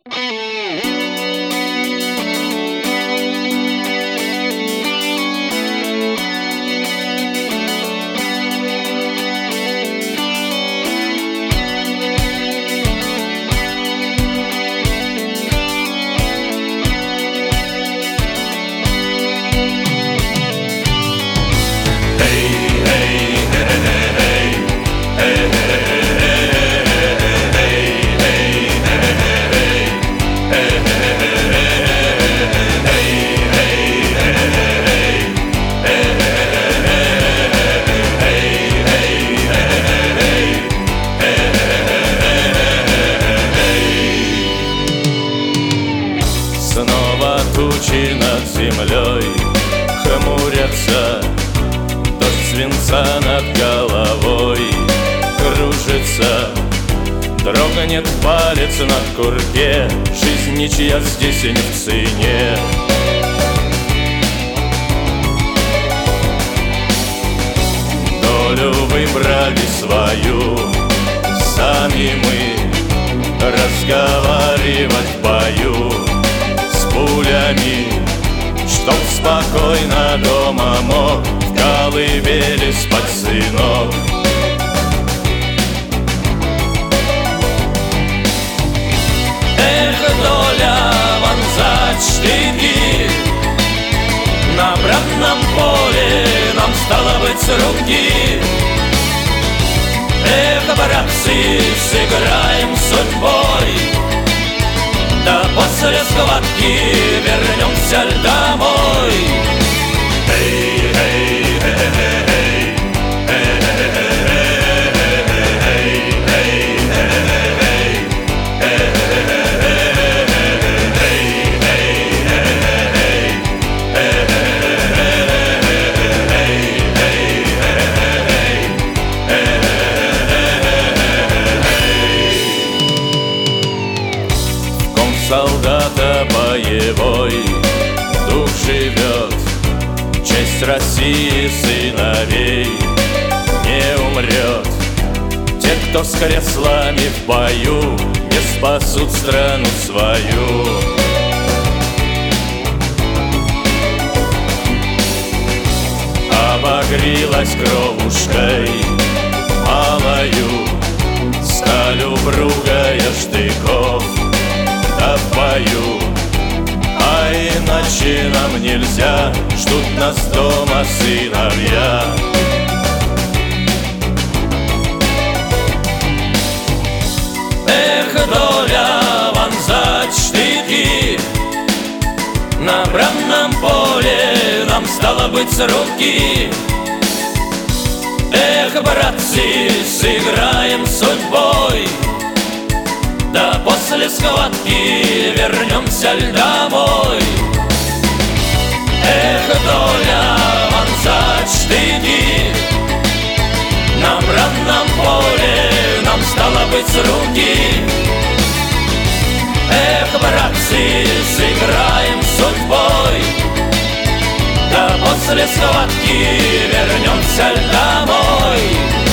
Снова тучи над землей хмурятся, дождь свинца над головой кружится. Дрогнет палец на курке, жизнь ничья здесь не в цене. Долю выбрали свою, сами мы разговаривать в бою с пулями, чтоб спокойно дома мог в колыбели спать сынок. Эх, доля, вонзать штыки на бранном поле нам стало быть с руки. Эх, братцы, сыграем судьбой, да после схватки вернемся домой. Эй, эй, эй, эй, солдата боевой дух живет, честь России сыновей не умрет. Те, кто с креслами в бою, не спасут страну свою. Обогрелась кровушкой малою, сталью бругая штыков в бою, а иначе нам нельзя, ждут нас дома сыновья. Эх, доля, вонзать штыки на бранном поле нам стало быть с руки. Эх, братцы, сыграем судьбой, да после схватки вернемся домой. Эх, доля, вонзать штыки на бранном поле нам стало быть с руки. Эх, братцы, сыграем судьбой, да после схватки вернемся домой.